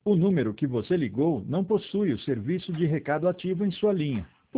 O número que você ligou não possui o serviço de recado ativo em sua linha.